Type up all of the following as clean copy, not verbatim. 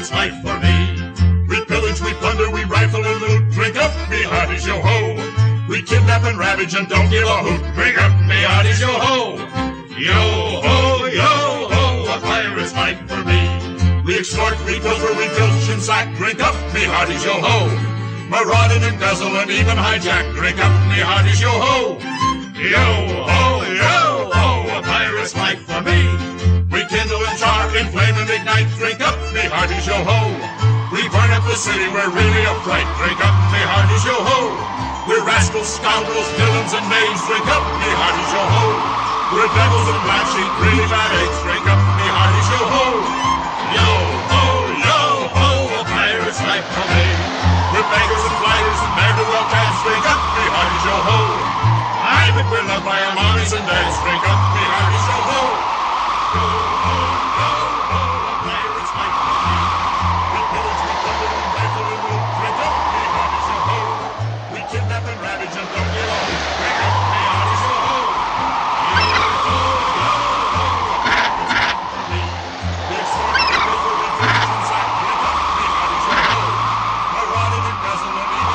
pirate's life for me. We pillage, we plunder, we rifle and loot. Drink up, me hearties, yo-ho. We kidnap and ravage and don't give a hoot. Drink up, me hearties, yo-ho. Yo-ho, yo-ho, a pirate's life for me. We extort, we pilfer, we filch and sack. Drink up, me hearties, yo-ho. Maraud and embezzle and even hijack. Drink up, me hearties, yo-ho. Yo-ho, yo-ho, a pirate's life for me. We kindle and char, inflame and ignite. Drink up, me hearties, yo-ho. We burn up the city, we're really a fright. Drink up, me hearties, yo-ho. We're rascals, scoundrels, villains, and knaves. Drink up, me hearties, yo-ho. We're devils and black sheep, really bad eggs. Drink up, me hearties, yo-ho. Yo-ho, yo-ho, a pirate's life for me. We're beggars and flighters and ne'er-do-well cats. Drink up, me hearties, yo-ho. I think we're loved by our mommies and dads. Drink up, me hearties, yo-ho. Yo-ho, yo-ho, a pirate's life for me. We pillage, we plunder, we rifle and loot. Drink up, me hearties, yo-ho. We kidnap and ravage and don't give a hoot. Drink up, me hearties, yo-ho. Yo-ho, yo-ho, a pirate's life for me. We extort, we pilfer, we filch and sack. Drink up, me hearties, yo-ho. Maraud and embezzle and even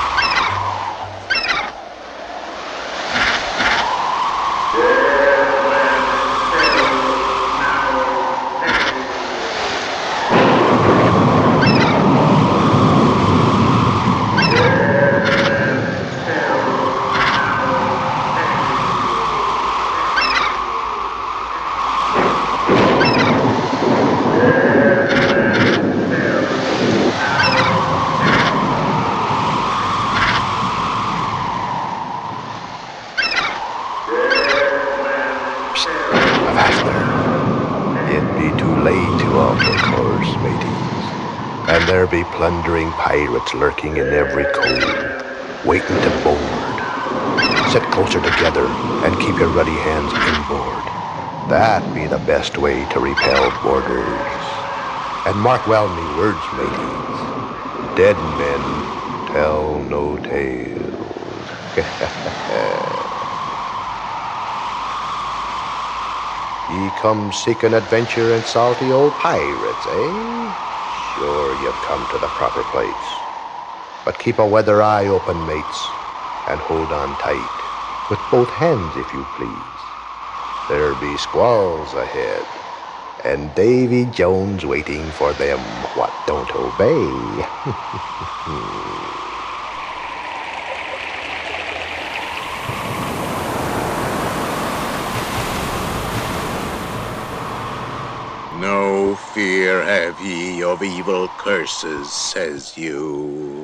there be plundering pirates lurking in every cove, waiting to board. Sit closer together and keep your ruddy hands inboard. That be the best way to repel boarders. And mark well me words, mateys. Dead men tell no tales. Ye come seeking adventure and salty old pirates, eh? Sure, you've come to the proper place. But keep a weather eye open, mates, and hold on tight, with both hands, if you please. There be squalls ahead, and Davy Jones waiting for them what don't obey. No fear have ye of evil curses, says you.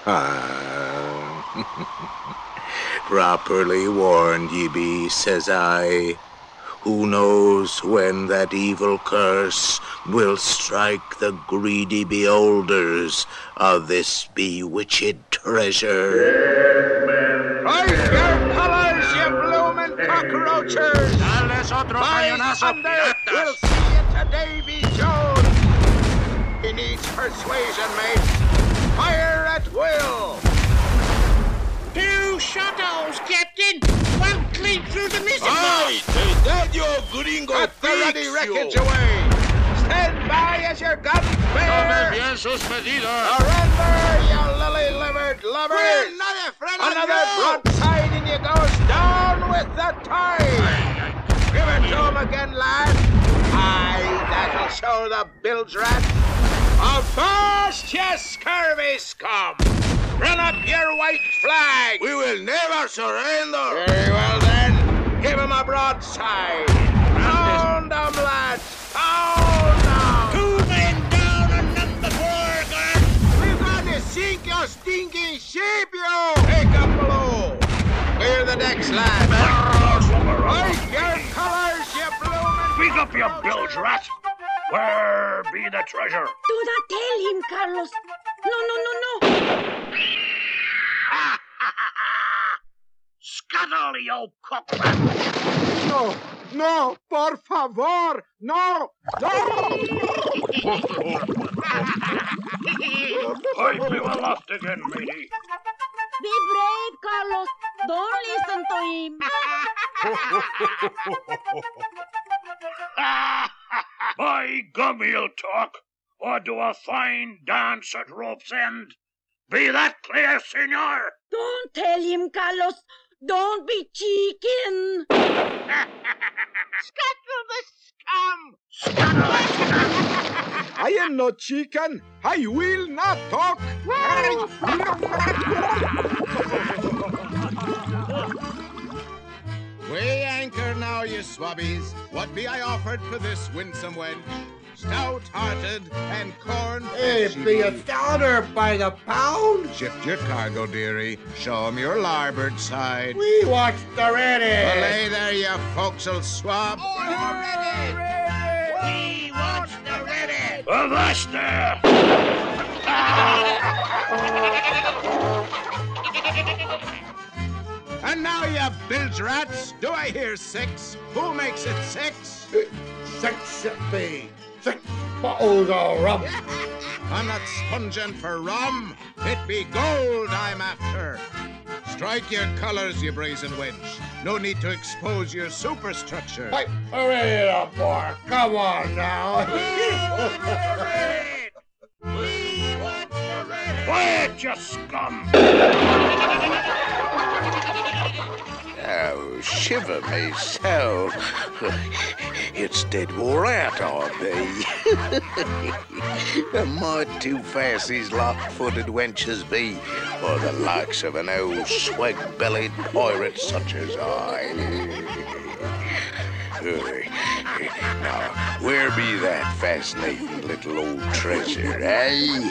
Properly warned ye be, says I. Who knows when that evil curse will strike the greedy beholders of this bewitched treasure? Raise your colors, you bloomin' cockroachers! My thunder will see it to Davy Jones! He needs persuasion, mate. Fire at will! 2 shadows, Captain! One clean through the mizzen Aye, take that, you gringo. Cut the ruddy wreckage away! Stand by as your guns bear! Surrender, you lily-livered lovers! We're not afraid of Another you! broadside and you goes down with the tide! Give it to him again, lad! Aye, that'll show the bilge rat! Avast, you scurvy scum! Run up your white flag! We will never surrender. Very well, then. Give him a broadside. Pound 'em, lads! Pound 'em! 2 men down on number 4, guard! We've got to sink your stinking ship, you! Take up below! Clear the decks, lads! Right your colors, you bloomin'... Speak up, you bilge rat! Where be the treasure? Do not tell him, Carlos. No. Scuttle, you cock rat! No, por favor, no! I'd be aloft again, matey. Be brave, Carlos. Don't listen to him. By gum, he'll talk. or do a fine dance at rope's end. Be that clear, senor? Don't tell him, Carlos. Don't be cheeking. Scuttle the scum! I am not chicken. I will not talk. Weigh anchor now, ye swabbies. What be I offered for this winsome wench? Stout-hearted and corn-fed she be a stouter by the pound. Shift your cargo, dearie. Show 'em your larboard side. We watched the ready. Belay there, you forecastle swab. We watch the ready. Avast there! And now, you bilge rats, do I hear 6? Who makes it 6? 6 it be. 6 bottles of rum. I'm not sponging for rum. It be gold I'm after. Strike your colors, you brazen wench. No need to expose your superstructure. Hey, hurry up, boy. Come on now. Quiet, you scum! Oh, shiver me soul. It's dead wore out, I be. Might too fast these lock-footed wenches be for the likes of an old swag-bellied pirate such as I. Now, where be that fascinating little old treasure, eh?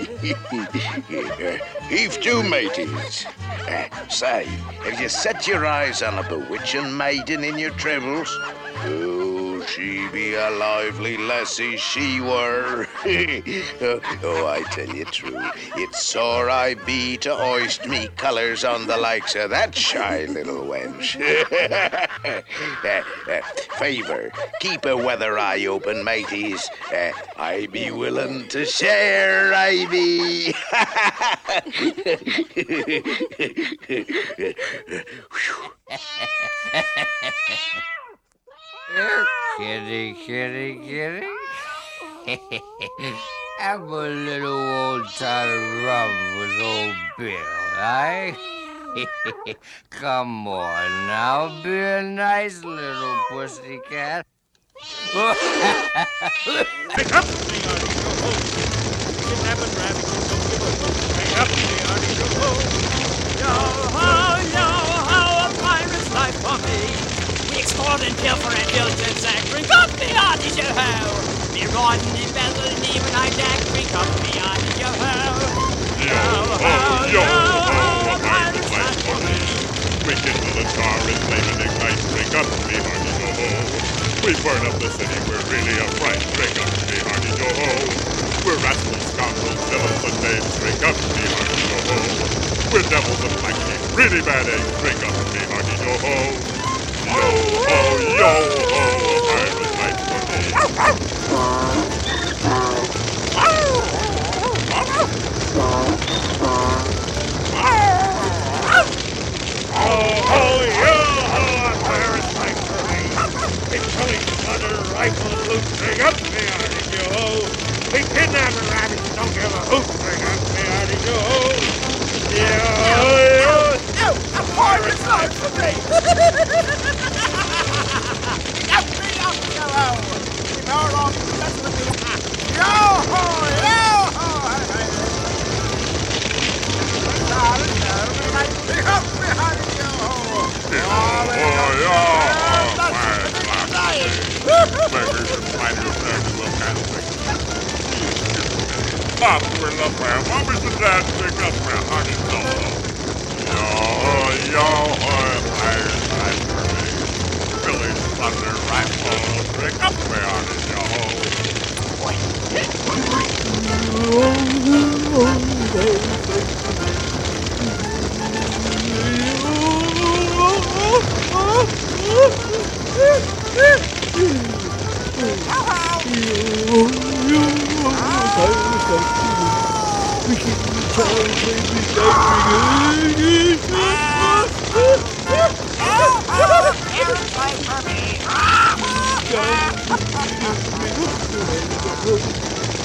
Heave to, mateys. Say, have you set your eyes on a bewitching maiden in your travels? Oh, she be a lively lassie, she were. Oh, I tell you true, it's sore I be to hoist me colours on the likes of that shy little wench. Favour, keep a weather eye open, mateys. I be willing to share, I be. Kitty, kitty, kitty. Have a little old time rum with old Bill, eh? Come on now, be a nice little pussycat. Pick up! Kidnapping rabbit, pick up the article. Yo-ho, a pirate's life for me. We explored and pilfer and diligence and drink up the arty yo-ho. Me riding, embezzling, even I dack, drink up the arty yo-ho. Yo-ho, a pirate's life for me. We kindle a tar and flame and ignite, drink up the hearty yo-ho. We burn up the city, we're really a fright, drink up the hearty yo-ho. We're rascals, scoundrels, villains, and babes, drink up the hearty yo-ho. We're devils and black sheep, really bad eggs, drink up the hearty yo-ho. Yo-ho, yo-ho, a pirate's life for me. Oh, yo-ho, a pirate's life for me. It's killing, plunder, rifle, and loot, drink up the hearty yo-ho. We kidnap and rabbits, don't give a hoot, drink up the hearty yo-ho. Yo-ho, A pirate's life for me. Up me up, yo-ho. Yo-ho, yo-ho. Pick up me, honey, yo-ho. Beggars and fighters, there's a little kind of thing. Pop, we're up there. What was the dad pick up there? Honey, yo, pirates, life for me. Billy, thunder, rifle, pick up there, honey, yo.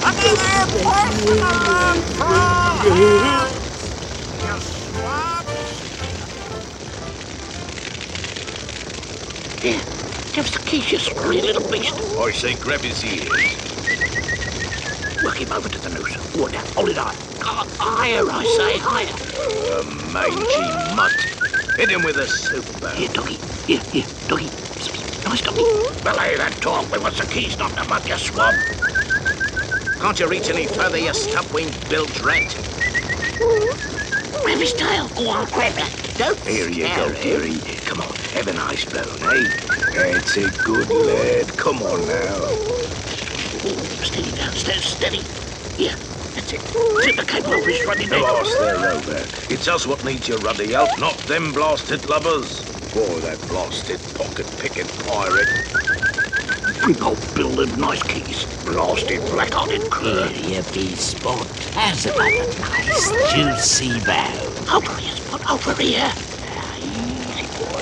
Another personal run from hell! You swab! Here, give us the keys, you scrawny little beast. I say grab his ears. Work him over to the noose. What now? Hold it high. Higher, I say, higher. Mangy mutt. Hit him with a soup barrel. Here, doggy. Here, doggy. Nice doggy. Belay that talk. We want the keys, not the mud, you swab. Can't you reach any further, you stump-winged bilge rat? Grab his tail. Go on, grab that. Don't Here you scare go, him. dearie. Come on, have a nice bone, eh? That's a good lad. Come on now. Steady now, steady. Here, that's it. Tip the cable over his ruddy neck. Blast their rover. It's us what needs your ruddy help, not them blasted lubbers. Boy, that blasted pocket-picking pirate. Big old bill and nice keys. Blasted, black-hearted cur. Here you be, Spot. How's about a nice, juicy bow? Over here, Spot, over here. Easy, boy.